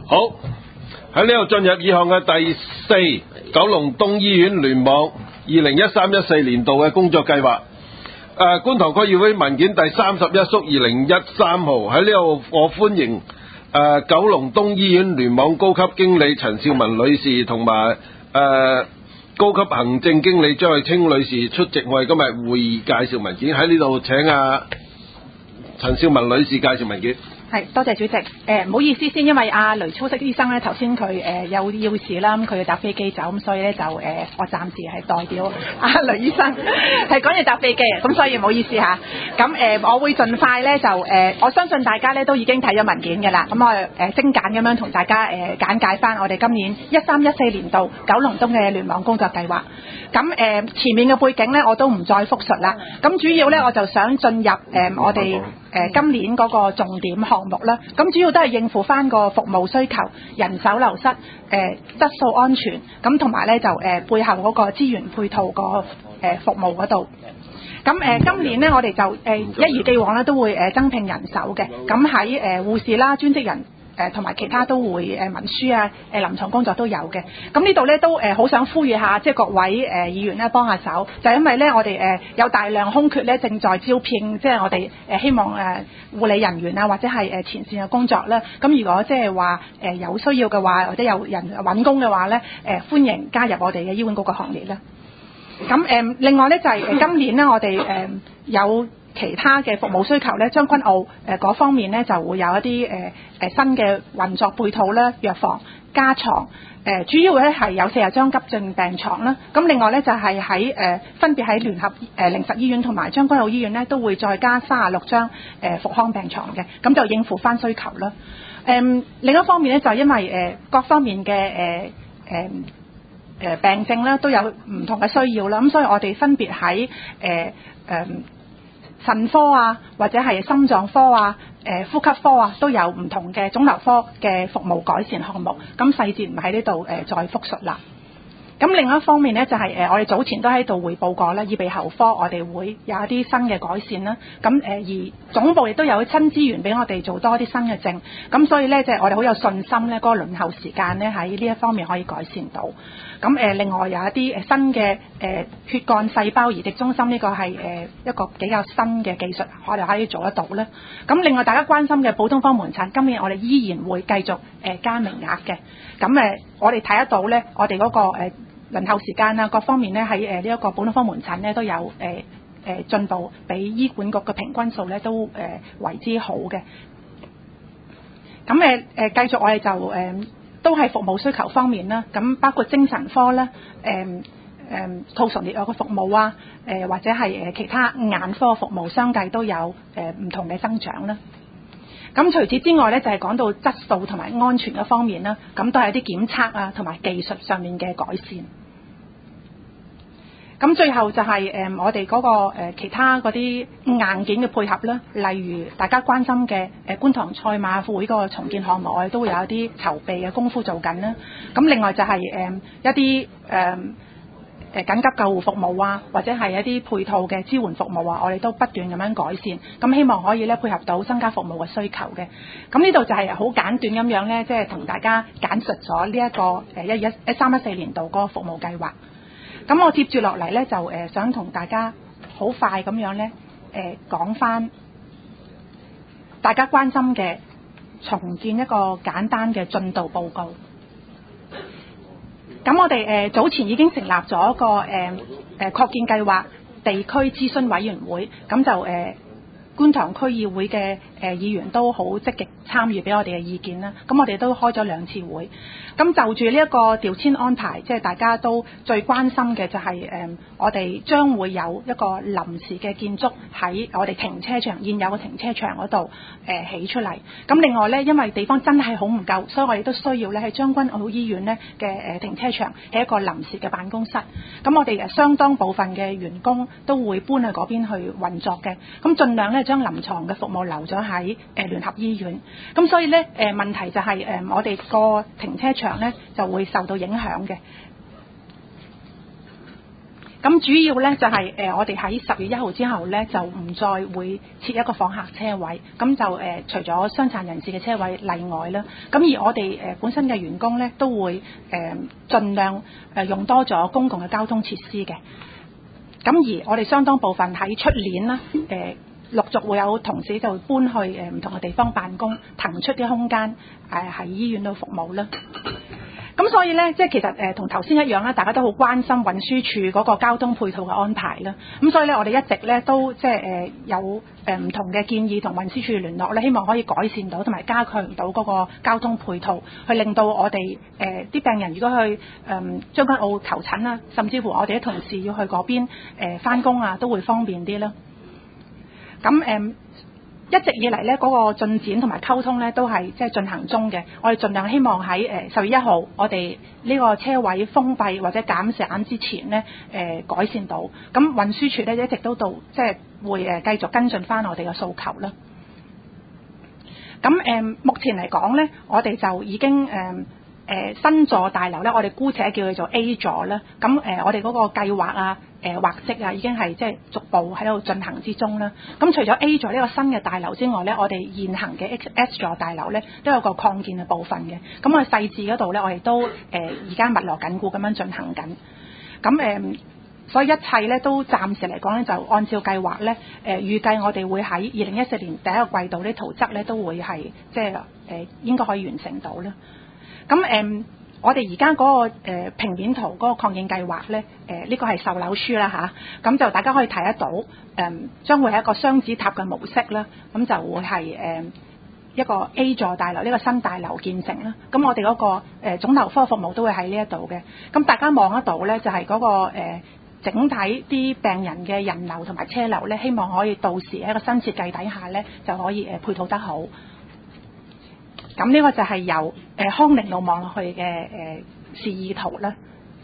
好，喺呢度進入以項嘅第4九龍東醫院聯網2013-14年度嘅工作計劃。觀塘區議會文件第31縮2013號，喺呢度我歡迎九龍東醫院聯網高級經理陳少文女士同埋高級行政經理張慧清女士出席我哋今日會議介紹文件。喺呢度請陳少文女士介紹文件。 係，多謝主席。唔好意思先，因為雷操式醫生咧頭先佢有要事啦，咁佢要搭飛機走，咁所以咧就我暫時係代表雷醫生係趕住搭飛機，咁所以唔好意思嚇。咁我會盡快咧就我相信大家咧都已經睇咗文件嘅啦。咁我精簡咁樣同大家簡介翻我哋今年13-14年度九龍東嘅聯網工作計劃。咁前面嘅背景咧我都唔再複述啦。咁主要咧我就想進入我哋今年嗰個重點項目啦，咁主要都係應付翻個服務需求、人手流失、質素安全，咁同埋咧就背後嗰個資源配套個服務嗰度。咁今年咧我哋就一如既往咧都會增聘人手嘅，咁喺護士啦、專職人同埋其他都會文書啊、臨床工作都有嘅。咁呢度咧都好想呼籲下，即係各位議員咧幫下手，就因為咧我哋有大量空缺咧正在招聘，即係我哋希望護理人員啊或者係前線嘅工作咧。咁如果即係話有需要嘅話，或者有人揾工嘅話咧，歡迎加入我哋嘅醫管局嘅行列啦。咁另外咧就係今年咧我哋有其他嘅服務需求咧，將軍澳嗰方面咧就會有一啲新嘅運作配套啦，藥房加床，主要咧係有40張急症病床啦。咁另外咧就係喺分別喺聯合靈實醫院同埋將軍澳醫院咧都會再加36張復康病床嘅，咁就應付翻需求啦。另一方面咧就因為各方面嘅病症咧都有唔同嘅需要啦，咁所以我哋分別喺腎科啊，或者係心臟科啊、呼吸科啊，都有唔同嘅腫瘤科嘅服務改善項目。咁細節唔喺呢度再複述啦。咁另一方面呢，就係我哋早前都喺度匯報過啦，耳鼻喉科我哋會有一啲新嘅改善啦。咁而總部亦都有新資源俾我哋做多啲新嘅症。咁所以呢，即係我哋好有信心呢，嗰個輪候時間呢喺呢一方面可以改善到。咁另外有一啲新嘅血幹細胞移植中心，呢個係一個比較新嘅技術，我哋可以做得到咧。咁另外大家關心嘅普通科門診，今年我哋依然會繼續加名額嘅。咁我哋睇得到咧，我哋嗰個輪候時間啊，各方面咧喺呢一個普通科門診咧都有進步，比醫管局嘅平均數咧都為之好嘅。咁繼續我哋就都係服務需求方面啦，咁包括精神科啦、吐唇裂顎嘅服務啊，或者係其他眼科服務，相繼都有唔同嘅增長啦。咁除此之外咧，就係講到質素同埋安全嘅方面啦，咁都係一啲檢測啊同埋技術上面嘅改善。咁最後就係我哋嗰個其他嗰啲硬件嘅配合啦，例如大家關心嘅觀塘賽馬會嗰個重建項目，我哋都會有一啲籌備嘅功夫做緊啦。咁另外就係一啲緊急救護服務啊，或者係一啲配套嘅支援服務啊，我哋都不斷咁樣改善。咁希望可以咧配合到增加服務嘅需求嘅。咁呢度就係好簡短咁樣咧，即係同大家簡述咗呢一個13-14年度嗰個服務計劃。咁我接住落嚟咧，就想同大家好快咁樣咧，講翻大家關心嘅重建一個簡單嘅進度報告。咁我哋早前已經成立咗一個擴建計劃地區諮詢委員會，咁就觀塘區議會嘅議員都好積極參與俾我哋嘅意見啦。咁我哋都開咗2次會。咁就住呢一個調遷安排，即係大家都最關心嘅就係我哋將會有一個臨時嘅建築喺我哋停車場現有嘅停車場嗰度起出嚟。咁另外呢，因為地方真係好唔夠，所以我哋都需要咧喺將軍澳醫院呢嘅停車場起一個臨時嘅辦公室。咁我哋相當部分嘅員工都會搬去嗰邊去運作嘅。咁盡量咧將臨床嘅服務留咗喺聯合醫院。咁所以呢，問題就係我哋個停車場呢就會受到影響嘅。咁咁主要咧就係、我哋喺10月1號之後咧就唔再會設一個訪客車位，咁就除咗傷殘人士嘅車位例外啦。咁而我哋本身嘅員工咧都會盡量用多咗公共嘅交通設施嘅。咁而我哋相當部分喺出年啦，陸續會有同事就搬去唔同嘅地方辦公，騰出啲空間喺醫院度服務啦。咁所以咧，即係其實同頭先一樣啦，大家都好關心運輸署嗰個交通配套嘅安排啦。咁所以咧，我哋一直咧都即係有唔同嘅建議同運輸署聯絡咧，希望可以改善到同埋加強到嗰個交通配套，去令到我哋啲病人如果去將軍澳求診啦，甚至乎我哋啲同事要去嗰邊返工啊，都會方便啲啦。咁一直以嚟咧，嗰個進展同埋溝通咧都係即係進行中嘅。我哋盡量希望喺10月1號，我哋呢個車位封閉或者減省之前咧，改善到。咁運輸署咧一直都即係會繼續跟進翻我哋嘅訴求啦。咁目前嚟講咧，我哋就已經新座大樓咧，我哋姑且叫佢做 A 座啦。咁我哋嗰個計劃啊，畫則啊，已經係即係逐步喺度進行之中啦。咁除咗 A 座呢個新嘅大樓之外咧，我哋現行嘅 S 座大樓咧都有個擴建嘅部分嘅。咁我哋細緻嗰度咧，我哋都而家密鑼緊鼓咁樣進行緊。咁所以一切咧都暫時嚟講咧，就按照計劃咧，預計我哋會喺2014年第一個季度呢圖則咧都會係即係應該可以完成到啦。咁我哋而家嗰個平面圖嗰個擴建計劃咧，呢個係售樓書啦嚇，咁就大家可以睇得到，將會係一個雙子塔嘅模式啦，咁就會係一個 A 座大樓呢個新大樓建成啦。咁我哋嗰個腫瘤科服務都會喺呢一度嘅。咁大家望得到咧，就係嗰個整體啲病人嘅人流同埋車流咧，希望可以到時喺一個新設計底下咧，就可以配套得好。咁呢個就係由康寧路望落去嘅示意圖啦。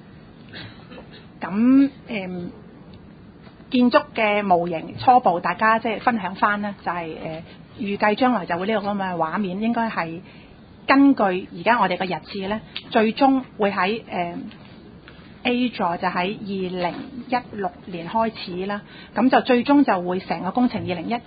咁建築嘅模型初步大家即係分享翻啦，就係預計將來就會呢個咁嘅畫面，應該係根據而家我哋嘅日誌咧，最終會喺A 座就喺2016年開始啦。咁就最終就會成個工程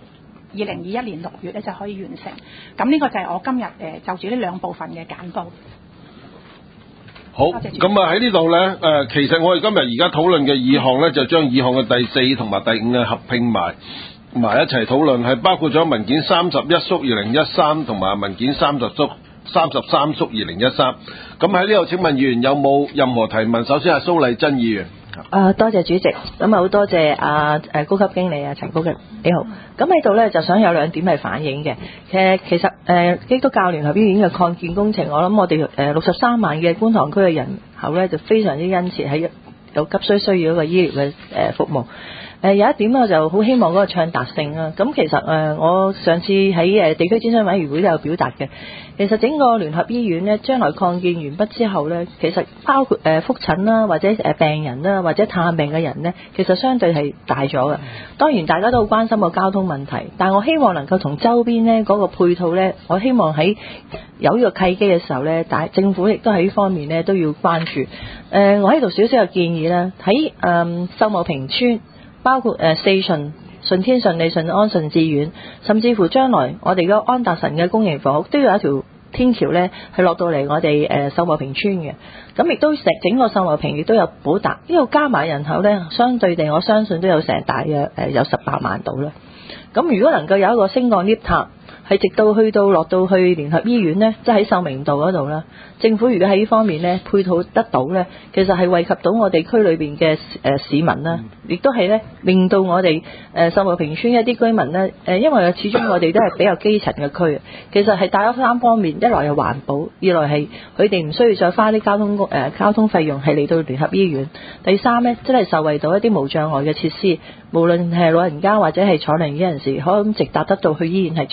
2021年6月咧就可以完成。咁呢個就係我今日就住呢兩部分嘅簡報。 好，咁啊喺呢度咧其實我哋今日而家討論嘅議項咧，就將議項嘅第4同埋第5合併埋一齊討論，係包括咗文件31縮2013同埋文件33縮2013。咁喺呢度請問議員有冇任何提問？首先係蘇麗珍議員。 多謝主席，咁好多謝高級經理陳高嘅你好。咁喺度咧就想有兩點係反映嘅。其實基督教聯合醫院嘅擴建工程，我諗我哋63萬嘅觀塘區嘅人口咧就非常之殷切，喺有急需要一個醫療嘅服務。有一點我就好希望嗰個暢達性啦。咁其實我上次喺地區諮詢委員會都有表達嘅。其實整個聯合醫院呢，將來擴建完畢之後呢，其實包括覆診啦，或者病人啦，或者探病嘅人呢，其實相對係大咗嘅。當然大家都好關心個交通問題，但我希望能夠同周邊呢嗰個配套呢，我希望喺有呢個契機嘅時候呢，但政府亦都喺呢方面呢都要關注。我喺度少少嘅建議啦，喺秀茂坪村，包括四順天順利順安順志苑，甚至乎將來我哋個安達臣嘅公營房屋都有一條天橋呢係落到嚟我哋秀茂坪村嘅。咁亦都整個秀茂坪亦都有補達，呢度加埋人口呢，相對地我相信都有成大約有18萬度啦。咁如果能夠有一個升降 lift 塔，係直到去到落到去聯合醫院呢，即係喺秀明道嗰度啦。政府如果喺呢方面呢配套得到呢，其實係惠及到我哋區裏邊嘅市民啦，亦都係呢令到我哋秀茂坪村一啲居民呢，因為始終我哋都係比較基層嘅區，其實係帶咗3方面，一來係環保，二來係佢哋唔需要再花啲交通費用係嚟到聯合醫院，第三呢，真係受惠到一啲無障礙嘅設施，無論係老人家或者係坐輪椅人士，可以直達得到去醫院係最好嘅。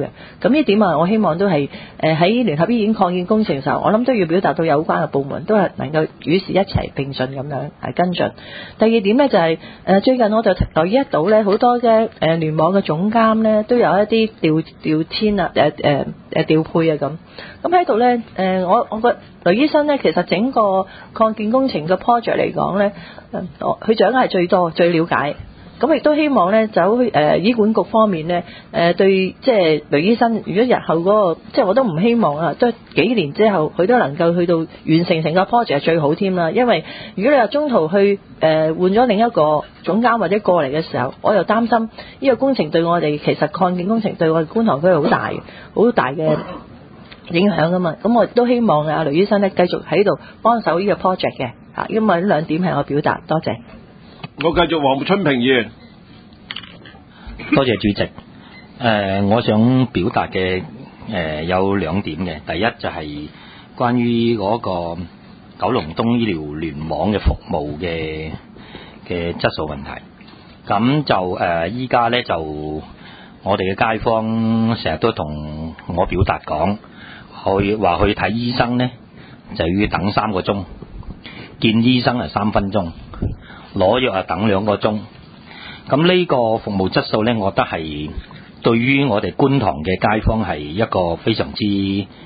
嘅。咁呢點啊，我希望都係喺聯合醫院擴建工程嘅時候，我諗都要表達到有關嘅部門都係能夠與時一齊並進咁樣跟進。第二點呢，就係最近我就留意得到呢，好多嘅聯網嘅總監呢都有一啲調遷啊調配啊咁喺度呢，我覺得雷醫生呢，其實整個擴建工程嘅 project 嚟講呢，佢掌握係最多最了解。咁亦都希望咧走去醫管局方面咧對即係雷醫生，如果日後嗰個即係我都唔希望啊，都幾年之後佢都能夠去到完成成個 project 係最好添啦。因為如果你話中途去換咗另一個總監或者過嚟嘅時候，我又擔心呢個工程對我哋其實擴建工程對我哋觀塘區係好大嘅影響噶嘛。咁我亦都希望啊雷醫生咧繼續喺度幫手呢個 project 嘅嚇，因為呢兩點係我表達，多謝。 我繼續黃春平議員。 多謝主席。我想表達嘅有兩點嘅。第一就係關於嗰個九龍東醫療聯網嘅服務嘅質素問題。咁就依家呢，就我哋嘅街坊成日都同我表達講，去睇醫生呢，就要等3個鐘，見醫生係3分鐘，攞藥等2個鐘。咁呢個服務質素呢，我覺得係對於我哋觀塘嘅街坊係一個非常之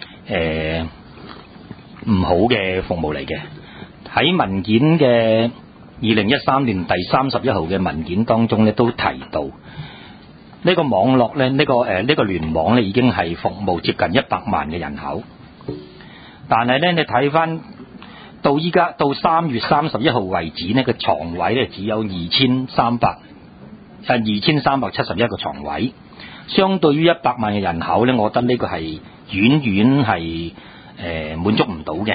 唔好嘅服務嚟嘅。喺文件嘅2013年第31號嘅文件當中呢，都提到呢個網絡呢，呢個聯網呢已經係服務接近100萬嘅人口，但係呢，你睇翻到依家到3月31號為止呢，個床位呢只有2371個床位，相對於100萬嘅人口呢，我覺得呢個係遠遠係滿足唔到嘅。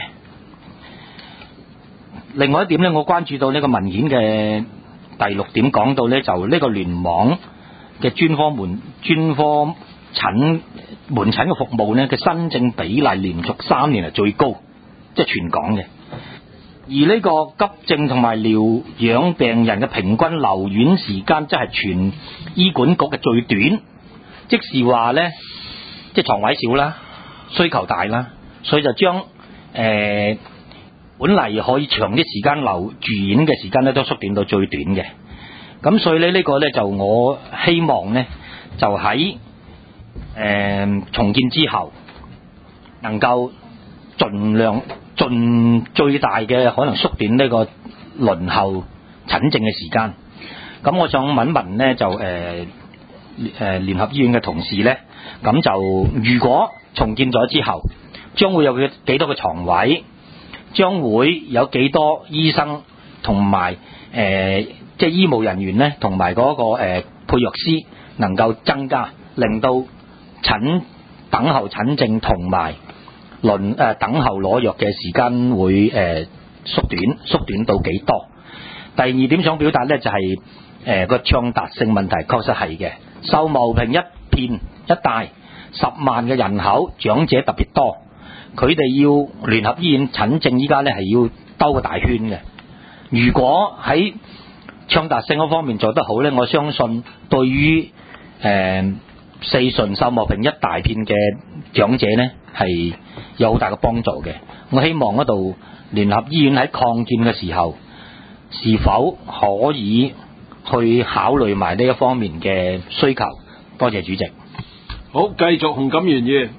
另外一點呢，我關注到呢個文件嘅第6點講到呢，就呢個聯網嘅專科門診嘅服務呢嘅新症比例連續3年係最高，即係全港嘅。而呢個急症同埋療養病人嘅平均留院時間，即係全醫管局嘅最短，即是話呢，即係床位少啦，需求大啦，所以就將本嚟可以長啲時間住院嘅時間呢，都縮短到最短嘅。咁所以呢，呢個呢，就我希望呢，就喺重建之後能夠盡最大嘅可能縮短呢個輪候診症嘅時間。咁我想問呢，就聯合醫院嘅同事呢，咁就如果重建咗之後，將會有幾多個床位，將會有幾多醫生同埋即係醫務人員呢，同埋嗰個配藥師能夠增加，令到等候診症同埋等候攞藥嘅時間會縮短到幾多？第二點想表達呢，就係個暢達性問題，確實係嘅。秀茂坪一片一帶10萬嘅人口，長者特別多，佢哋要聯合醫院診症，依家呢係要兜個大圈嘅。如果喺暢達性嗰方面做得好呢，我相信對於四順秀茂坪一大片嘅長者呢係有好大嘅幫助嘅。我希望嗰度聯合醫院喺擴建嘅時候，是否可以去考慮埋呢一方面嘅需求？多謝主席。 好，繼續洪錦元議員。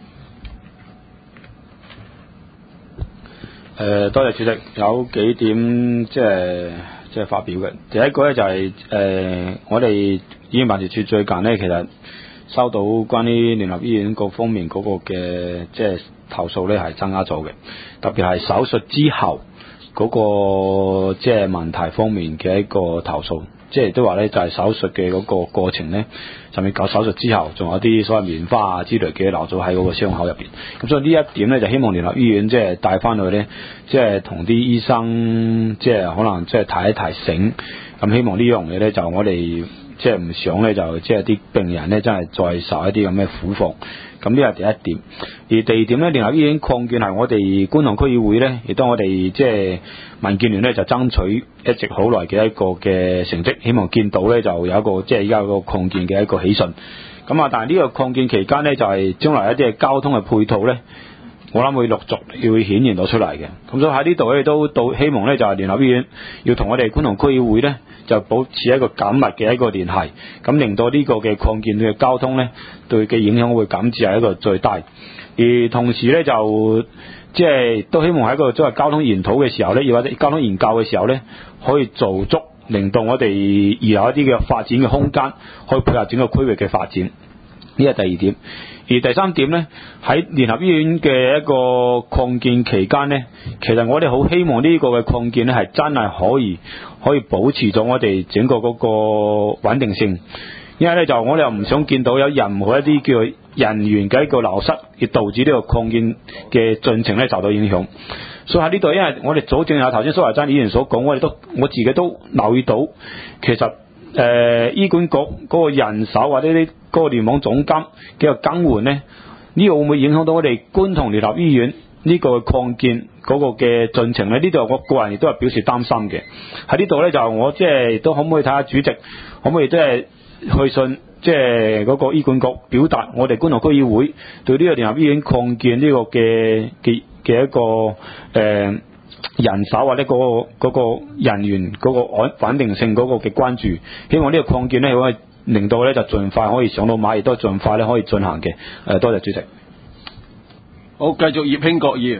多謝主席。有幾點即係發表嘅。第一個咧就係我哋醫院辦事處最近呢，其實收到關於聯合醫院各方面嗰個嘅即係投訴咧係增加咗嘅，特別係手術之後嗰個即係問題方面嘅一個投訴，即係都話咧就係手術嘅嗰個過程咧，甚至搞手術之後仲有啲所謂棉花啊之類嘅留咗喺嗰個傷口入邊。咁所以呢一點咧就希望聯合醫院即係帶翻去咧，即係同啲醫生即係可能即係提一提醒。咁希望呢樣嘢咧就我哋即係唔想咧就即係啲病人咧真係再受一啲咁嘅苦況。咁呢係第一點。而第二點咧，聯合醫院擴建係我哋觀塘區議會咧，亦都我哋即係民建聯咧就爭取一直好耐嘅一個嘅成績，希望見到咧就有一個即係而家個擴建嘅一個喜訊。 咁啊，但係呢個擴建期間咧，就係將來一啲嘅交通嘅配套咧，我諗會陸續會顯現到出嚟嘅。咁所以喺呢度咧都希望咧就係聯合醫院要同我哋觀塘區議會咧就保持一個緊密嘅一個聯繫，咁令到呢個嘅擴建嘅交通咧對嘅影響會減至係一個最低。而同時咧就即係都希望喺一個即係交通研討嘅時候咧，或者交通研究嘅時候咧，可以做足，令到我哋而有一啲嘅發展嘅空間，可以配合整個區域嘅發展。呢係第二點。而第三點咧，喺聯合醫院嘅一個擴建期間咧，其實我哋好希望呢個嘅擴建咧係真係可以保持咗我哋整個嗰個穩定性。因為咧就我哋又唔想見到有任何一啲叫做人員嘅一個流失，而導致呢個擴建嘅進程咧受到影響。所以喺呢度，因為我哋早正有頭先蘇華珍議員所講，我自己都留意到，其實醫管局嗰個人手或者嗰個聯網總監嘅個更換咧，呢個會唔會影響到我哋觀塘聯合醫院呢個擴建嗰個嘅進程咧？呢度我個人亦都係表示擔心嘅。喺呢度咧就我即係都可唔可以睇下主席可唔可以即係去信即係嗰個醫管局，表達我哋觀塘區議會對呢個聯合醫院擴建呢個嘅一個人手或者嗰個人員嗰個穩定性嗰個嘅關注，希望呢個擴建咧可以令到咧就盡快可以上到馬，亦都盡快咧可以進行嘅。多謝主席。 好，繼續葉興國議員。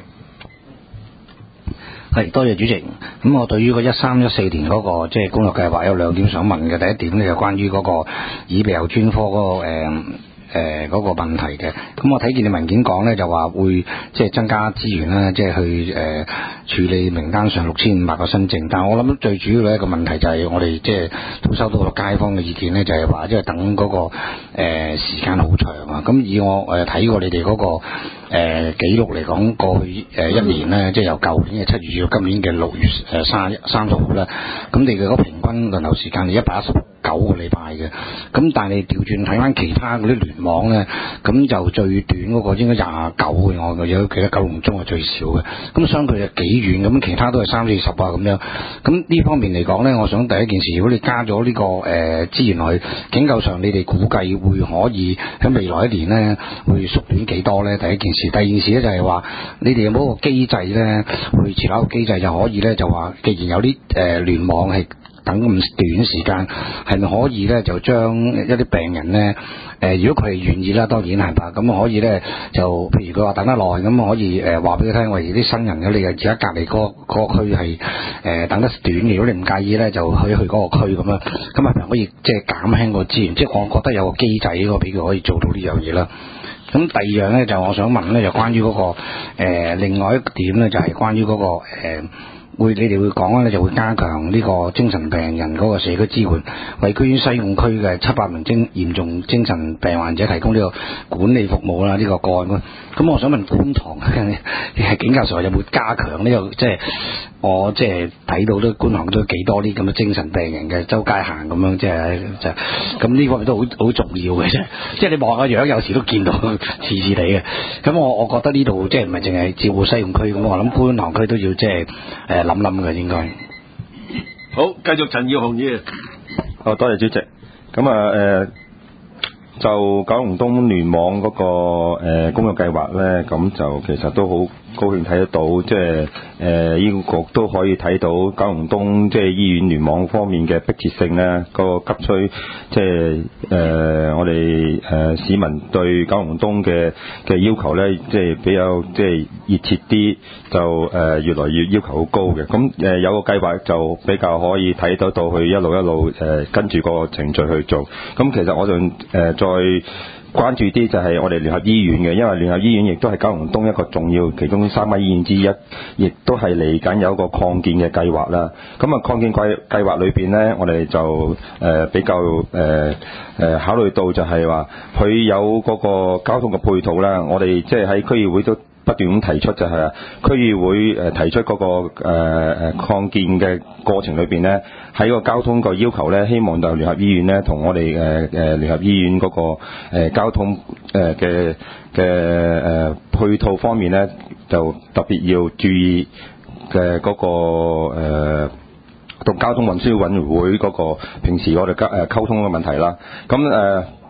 係，多謝主席。咁我對於個13、14年嗰個即係工作計劃有兩點想問嘅。第一點咧就關於嗰個耳鼻喉專科嗰個嗰個問題嘅。咁我睇見你文件講咧就話會即係增加資源啦，即係去處理名單上6500個新症。但係我諗最主要嘅一個問題就係我哋即係都收到個街坊嘅意見咧，就係話即係等嗰個時間好長啊。咁以我睇過你哋嗰個記錄嚟講，過去一年咧，即係由舊年嘅7月至到今年嘅6月30號啦，咁你嘅嗰平均輪候時間係119個禮拜嘅。咁但係你調轉睇翻其他嗰啲聯網咧，咁就最短嗰個應該29嘅，我有記得九龍中係最少嘅。咁相距就幾遠，咁其他都係30-40啊咁樣。咁呢方面嚟講咧，我想第一件事，如果你加咗呢個資源落去，警構上你哋估計會可以喺未來一年咧會縮短幾多咧？第一件事。第二件事咧就係話，你哋有冇一個機制咧，去設立一個機制就可以咧，就話既然有啲聯網係等咁短時間，係咪可以咧就將一啲病人咧如果佢係願意啦，當然係吧，咁可以咧就譬如佢話等得耐，咁可以話俾佢聽，喂啲新人你而家隔離嗰個區係等得短，如果你唔介意咧，就去嗰個區咁樣，咁係咪可以即係減輕個資源？即係我覺得有個機制呢個俾佢可以做到呢樣嘢啦。咁第二樣咧就我想問咧，就關於嗰個另外一點咧，就係關於嗰個你哋會講咧，就會加強呢個精神病人嗰個社區支援，為居於西貢區嘅700名嚴重精神病患者提供呢個管理服務啦，呢個個案。咁我想問觀塘警教所有冇加強呢個？即係我即係睇到都觀塘都幾多啲咁嘅精神病人嘅周街行咁樣，即係咁呢方面都好重要嘅啫。即係你望下樣，有時都見到似地嘅。咁我覺得呢度即係唔係淨係照顧西貢區咁，我諗觀塘區都要即係諗嘅應該。 好，繼續陳耀雄議員。 多謝主席。咁就九龍東聯網嗰個工作計劃咧，咁就其實都好高興睇得到，即係醫管局都可以睇到九龍東即係醫院聯網方面嘅迫切性咧，個急需，即係我哋市民對九龍東嘅要求咧，即係比較即係熱切啲，就越來越要求好高嘅。咁有個計劃就比較可以睇得到去一路跟住個程序去做。咁其實我就再關注啲就係我哋聯合醫院嘅，因為聯合醫院亦都係九龍東一個重要其中3間醫院之一，亦都係嚟緊有一個擴建嘅計劃啦。咁擴建計劃裏邊呢，我哋就比較考慮到就係話佢有嗰個交通嘅配套啦。我哋即係喺區議會都不斷咁提出就係區議會提出嗰個擴建嘅過程裏邊呢，喺個交通個要求呢，希望就聯合醫院呢同我哋聯合醫院嗰個交通嘅配套方面呢，就特別要注意嘅嗰個同交通運輸委員會嗰個平時我哋溝通嘅問題啦。咁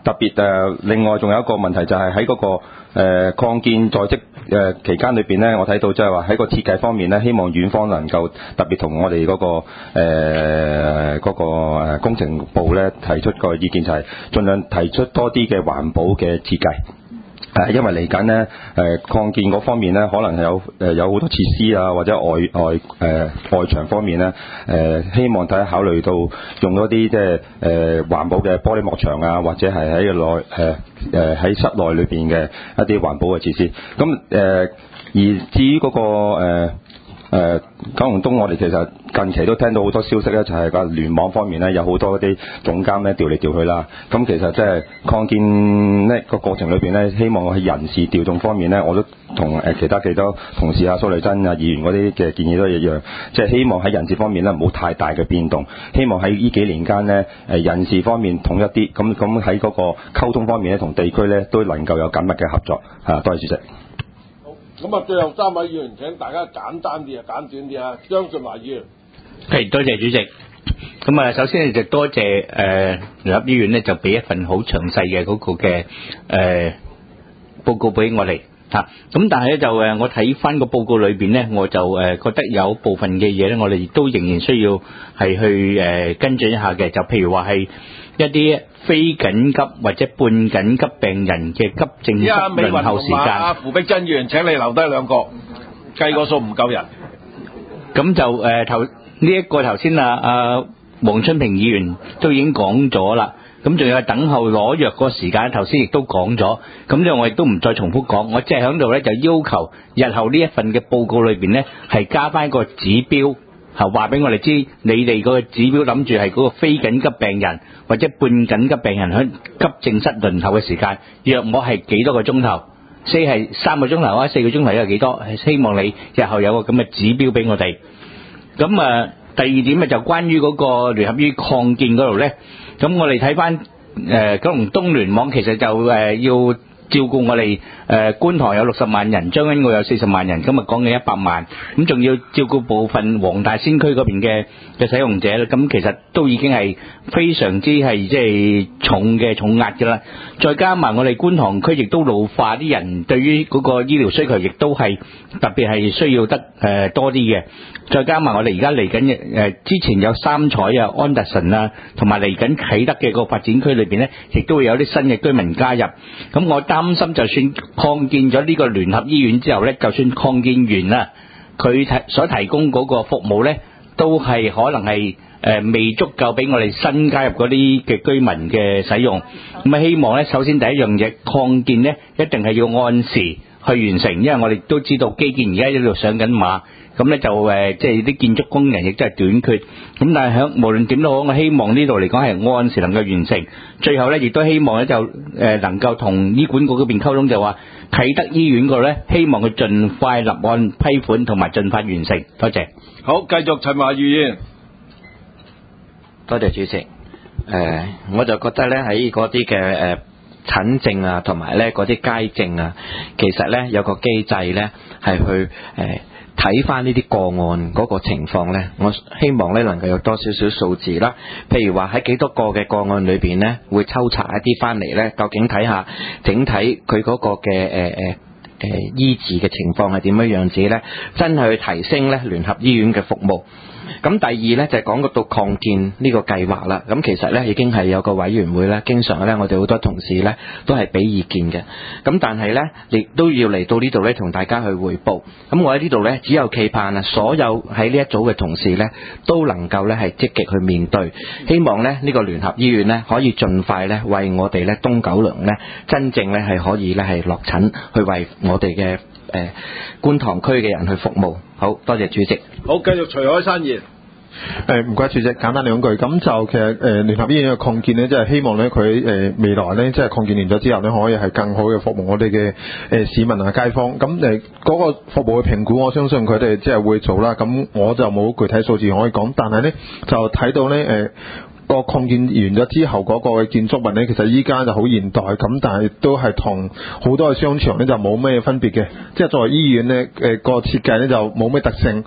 特別另外仲有一個問題就係喺嗰個擴建在職期間裏邊咧，我睇到即係話喺個設計方面咧，希望院方能夠特別同我哋嗰個工程部咧提出個意見，就係盡量提出多啲嘅環保嘅設計。因為嚟緊咧，擴建嗰方面咧，可能係有好多設施啊，或者外牆方面咧，希望睇下考慮到用嗰啲即係環保嘅玻璃幕牆啊，或者係喺喺室內裏邊嘅一啲環保嘅設施。咁而至於嗰個九龍東，我哋其實近期都聽到好多消息咧，就係個聯網方面咧有好多啲總監咧調嚟調去啦。咁其實即係擴建呢個過程裏邊咧，希望喺人事調動方面咧，我都同其他幾多同事啊、蘇麗珍啊議員嗰啲嘅建議都一樣，即係希望喺人事方面咧唔好太大嘅變動，希望喺呢幾年間咧人事方面統一啲，咁喺嗰個溝通方面咧同地區咧都能夠有緊密嘅合作。多謝主席。 咁啊，最後3位議員請大家簡單啲啊，簡短啲啊。張俊華議員， 係多謝主席。咁啊，首先就多謝聯合醫院咧，就俾一份好詳細嘅嗰個嘅報告俾我哋嚇。咁但係咧就我睇翻個報告裏邊咧，我就覺得有部分嘅嘢咧，我哋亦都仍然需要係去跟進一下嘅。就譬如話係一啲非緊急或者半緊急病人嘅急症室輪候時間。 阿胡碧珍議員請你留低2個，計個數唔夠人。 咁就呢一個頭先黃春平議員都已經講咗啦。咁仲有等候攞藥個時間，頭先亦都講咗。咁呢我亦都唔再重複講，我即係喺度咧就要求日後呢一份嘅報告裏邊咧係加翻個指標。話俾我哋知，你哋個指標諗住係嗰個非緊急病人或者半緊急病人喺急症室輪候嘅時間，約莫係幾多個鐘頭？係3個鐘頭啊，4個鐘頭又幾多？希望你日後有個咁嘅指標俾我哋。咁第二點就關於嗰個聯合醫院擴建嗰度咧，咁我哋睇翻九龍東聯網其實就要照顧我哋觀塘有60萬人，將軍澳有40萬人，咁啊講緊100萬，咁仲要照顧部分黃大仙區嗰邊嘅使用者咧，咁其實都已經係非常之係即係重壓㗎啦。再加埋我哋觀塘區亦都老化，啲人對於嗰個醫療需求亦都係特別係需要得多啲嘅。再加埋我哋而家嚟緊之前有三彩啊、安達臣啊，同埋嚟緊啟德嘅個發展區裏邊咧，亦都會有啲新嘅居民加入。咁我擔心就算擴建咗呢個聯合醫院之後咧，就算擴建完啦，佢所提供嗰個服務咧，都係可能係未足夠俾我哋新加入嗰啲嘅居民嘅使用。咁啊，希望咧，首先第一樣嘢擴建咧，一定係要按時去完成，因為我哋都知道基建而家喺度上緊馬。咁咧就即係啲建築工人亦都係短缺，咁但係無論點都好，我希望呢度嚟講係按時能夠完成。最後咧亦都希望咧就能夠同醫管局嗰邊溝通，就話啟德醫院嗰度咧，希望佢盡快立案批款同埋盡快完成。多謝。 好，繼續陳華議員。 多謝主席。我就覺得咧喺嗰啲嘅診症啊，同埋咧嗰啲街症啊，其實咧有個機制咧係去睇翻呢啲個案嗰個情況呢，我希望呢能夠有多少少數字啦。譬如話喺幾多個嘅個案裏邊呢，會抽查一啲翻嚟呢，究竟睇下整體佢嗰個嘅醫治嘅情況係點樣樣子呢？真係去提升呢聯合醫院嘅服務。咁第二呢，就係講到擴建呢個計劃啦。咁其實呢已經係有個委員會呢，經常呢我哋好多同事呢都係俾意見嘅。咁但係呢亦都要嚟到呢度呢同大家去匯報。咁我喺呢度呢只有期盼啊，所有喺呢一組嘅同事呢都能夠呢係積極去面對。希望呢呢個聯合醫院呢可以盡快呢為我哋呢東九龍呢真正呢係可以呢係落診去為我哋嘅觀塘區嘅人去服務。好多謝主席。 好，繼續徐海山議員。 唔該主席，簡單2句。咁就其實聯合醫院嘅擴建呢，即係希望呢佢未來呢，即係擴建完咗之後呢，可以係更好嘅服務我哋嘅市民啊街坊。咁嗰個服務嘅評估，我相信佢哋即係會做啦。咁我就冇具體數字可以講，但係呢就睇到呢個擴建完咗之後嗰個建築物呢，其實依家就好現代咁，但係都係同好多嘅商場呢就冇咩分別嘅。即係作為醫院呢個設計呢就冇咩特性。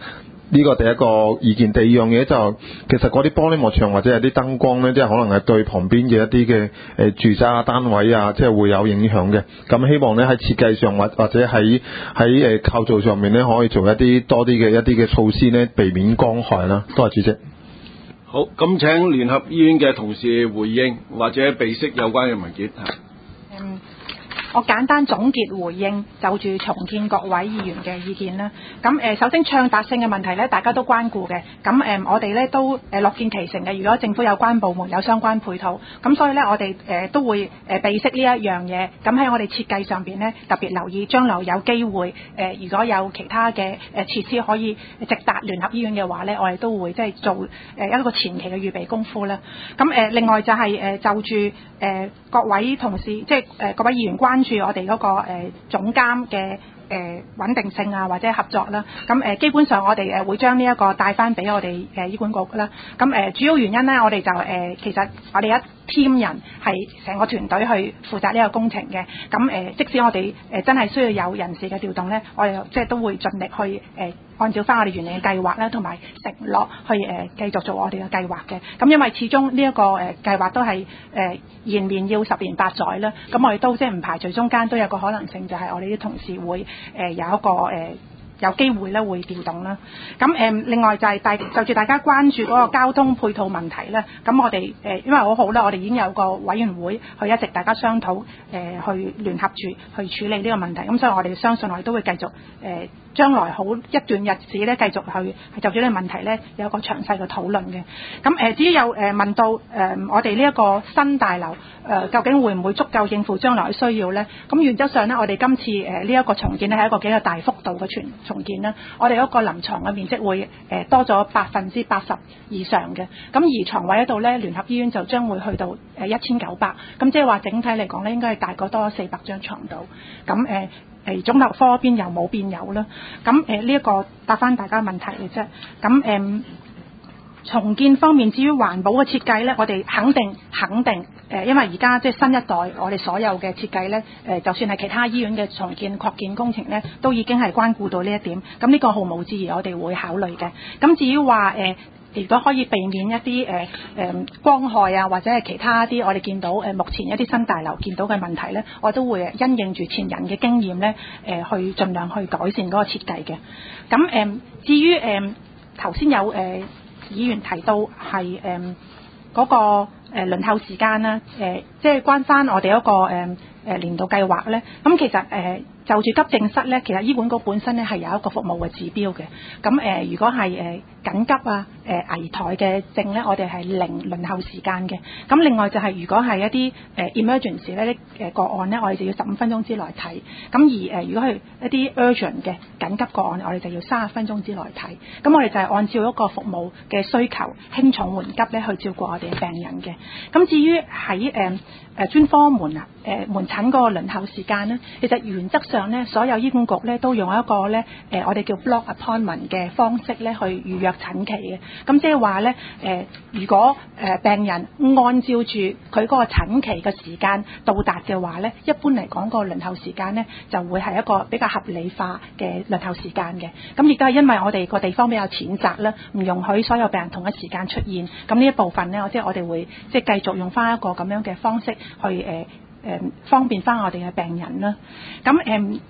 呢個第一個意見。第二樣嘢就其實嗰啲玻璃幕牆或者係啲燈光咧，即係可能係對旁邊嘅一啲嘅住宅單位啊，即係會有影響嘅。咁希望咧喺設計上或者喺構造上面咧，可以做一啲多啲嘅措施咧，避免光害啦。多謝主席。 好，咁請聯合醫院嘅同事回應或者備悉有關嘅文件。 我簡單總結回應就住重建各位議員嘅意見啦。咁首先暢達性嘅問題咧，大家都關顧嘅。咁我哋咧都樂見其成嘅。如果政府有關部門有相關配套，咁所以咧我哋都會備悉呢一樣嘢。咁喺我哋設計上邊咧，特別留意將來有機會如果有其他嘅設施可以直達聯合醫院嘅話咧，我哋都會即係做一個前期嘅預備功夫啦。咁另外就係就住各位同事即係各位議員關注我哋嗰個總監嘅穩定性啊，或者合作啦。咁基本上我哋會將呢一個帶翻俾我哋醫管局啦。咁主要原因咧，我哋就其實我哋一 team 人係成個團隊去負責呢個工程嘅。咁即使我哋真係需要有人事嘅調動咧，我哋即係都會盡力去按照翻我哋原嚟嘅計劃啦，同埋承諾去繼續做我哋嘅計劃嘅。咁因為始終呢一個計劃都係延綿要10年8載啦，咁我哋都即係唔排除中間都有個可能性，就係我哋啲同事會有一個有機會咧會調動啦。咁另外就係就住大家關注嗰個交通配套問題咧，咁我哋因為好啦，我哋已經有個委員會去一直大家商討去聯合住去處理呢個問題。咁所以我哋相信我哋都會繼續將來好一段日子咧，繼續去就住呢個問題咧有一個詳細嘅討論嘅。咁至於有問到我哋呢一個新大樓究竟會唔會足夠應付將來嘅需要咧？咁原則上咧，我哋今次呢一個重建咧係一個幾個大幅度嘅重建啦。我哋嗰個臨床嘅面積會多咗80%以上嘅。咁而床位嗰度咧，聯合醫院就將會去到1900。咁即係話整體嚟講咧，應該係大概多咗400張床度。咁腫瘤科邊有冇變有啦？咁呢一個答翻大家問題嘅啫。咁重建方面，至於環保嘅設計咧，我哋肯定，因為而家即係新一代，我哋所有嘅設計咧，就算係其他醫院嘅重建擴建工程咧，都已經係關顧到呢一點。咁呢個毫無置疑，我哋會考慮嘅。咁至於話如果可以避免一啲光害啊，或者係其他一啲我哋見到目前一啲新大樓見到嘅問題咧，我都會因應住前人嘅經驗咧，去盡量去改善嗰個設計嘅。咁至於頭先有議員提到係嗰個輪候時間啦，即係關翻我哋嗰個年度計劃咧。咁其實就住急症室咧，其實醫管局本身咧係有一個服務嘅指標嘅。咁如果係緊急啊危殆嘅症咧，我哋係0輪候時間嘅。咁另外就係如果係一啲emergency 咧啲個案咧，我哋就要15分鐘之內睇。咁而如果係一啲 urgent 嘅緊急個案，我哋就要30分鐘之內睇。咁我哋就係按照一個服務嘅需求，輕重緩急咧去照顧我哋嘅病人嘅。咁至於喺專科門診嗰個輪候時間咧，其實原則上咧，所有醫管局咧都用一個咧我哋叫 block appointment 嘅方式咧去預約診期嘅。咁即係話咧如果病人按照住佢嗰個診期嘅時間到達嘅話咧，一般嚟講個輪候時間咧就會係一個比較合理化嘅輪候時間嘅。咁亦都係因為我哋個地方比較淺窄啦，唔容許所有病人同一時間出現。咁呢一部分咧，即係我哋會即係繼續用翻一個咁樣嘅方式去方便翻我哋嘅病人啦。咁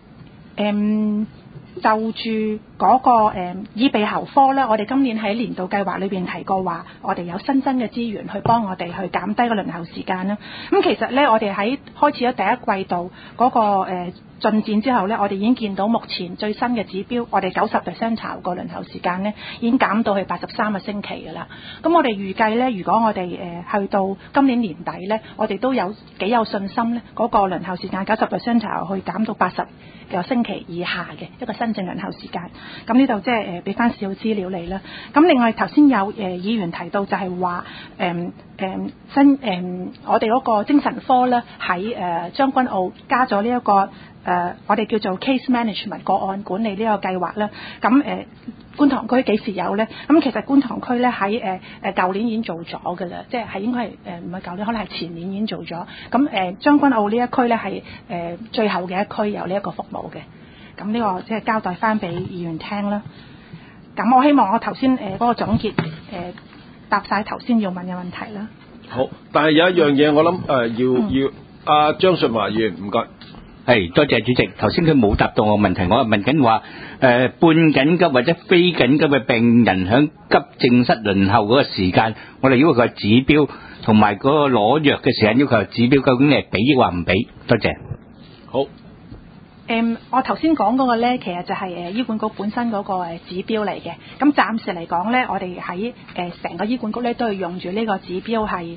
就住嗰個耳鼻喉科咧，我哋今年喺年度計劃裏邊提過話，我哋有新增嘅資源去幫我哋去減低個輪候時間啦。咁其實咧，我哋喺開始咗第一季度嗰個進展之後咧，我哋已經見到目前最新嘅指標，我哋90% 查個輪候時間咧已經減到去83個星期㗎啦。咁我哋預計咧，如果我哋去到今年年底咧，我哋都有幾有信心咧，嗰個輪候時間90% 查去減到80個星期以下嘅一個新症輪候時間。咁呢度即係俾翻少資料你啦。咁另外頭先有議員提到就係話我哋嗰個精神科咧喺將軍澳加咗呢一個我哋叫做 case management 個案管理呢個計劃啦。咁觀塘區幾時有咧？咁其實觀塘區咧喺舊年已經做咗㗎啦，即係應該係唔係舊年，可能係前年已經做咗。咁將軍澳呢一區咧係最後嘅一區有呢一個服務嘅。咁呢個即係交代翻俾議員聽啦。 咁我希望我頭先嗰個總結答晒頭先要問嘅問題啦。 好，但係有一樣嘢我諗要阿張順華議員唔該。 係，多謝主席。頭先佢冇答到我問題，我係問緊話半緊急或者非緊急嘅病人響急症室輪候嗰個時間，我哋要求佢指標同埋嗰個攞藥嘅時間要求指標，究竟你係俾抑或唔俾？多謝。 好。 我頭先講嗰個咧，其實就係醫管局本身嗰個指標嚟嘅。咁暫時嚟講咧，我哋喺成個醫管局咧都係用住呢個指標係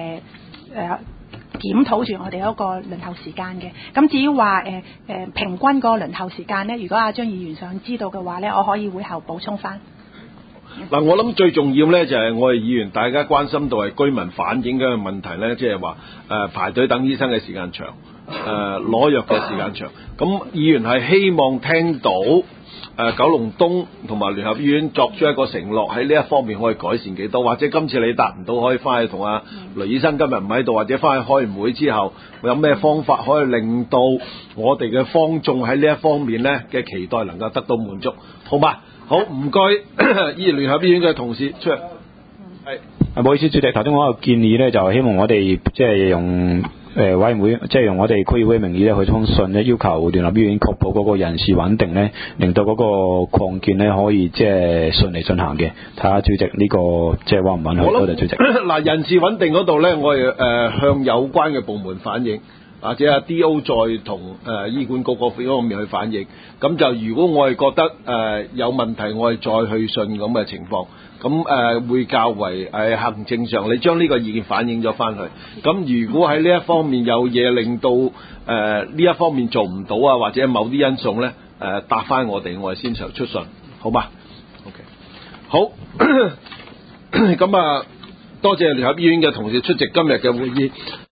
檢討住我哋嗰個輪候時間嘅。咁至於話平均嗰個輪候時間咧，如果阿張議員想知道嘅話咧，我可以會後補充翻。 嗱，我諗最重要咧就係我哋議員大家關心到係居民反映嘅問題咧，即係話排隊等醫生嘅時間長，攞藥嘅時間長。咁議員係希望聽到九龍東同埋聯合醫院作出一個承諾，喺呢一方面可以改善幾多，或者今次你答唔到，可以翻去同阿雷醫生今日唔喺度，或者翻去開完會之後，有咩方法可以令到我哋嘅方眾喺呢一方面咧嘅期待能夠得到滿足，好嘛？好，唔該，聯合醫院嘅同事出嚟。係。 唔好意思，主席，頭先我有個建議咧，就希望我哋即係用委員會，即係用我哋區議會名義咧去通訊咧，要求聯合醫院確保嗰個人事穩定咧，令到嗰個擴建咧可以即係順利進行嘅。睇下主席呢個即係允唔允許？多謝主席。 嗱，人事穩定嗰度咧，我哋向有關嘅部門反映。或者阿 D.O. 再同醫管局嗰方面去反映，咁就如果我係覺得有問題，我係再去信咁嘅情況，咁會較為行政上，你將呢個意見反映咗翻去。咁如果喺呢一方面有嘢令到呢一方面做唔到啊，或者某啲因素咧答翻我哋先上出信，好嘛 ？OK， 好，咁多謝聯合醫院嘅同事出席今日嘅會議。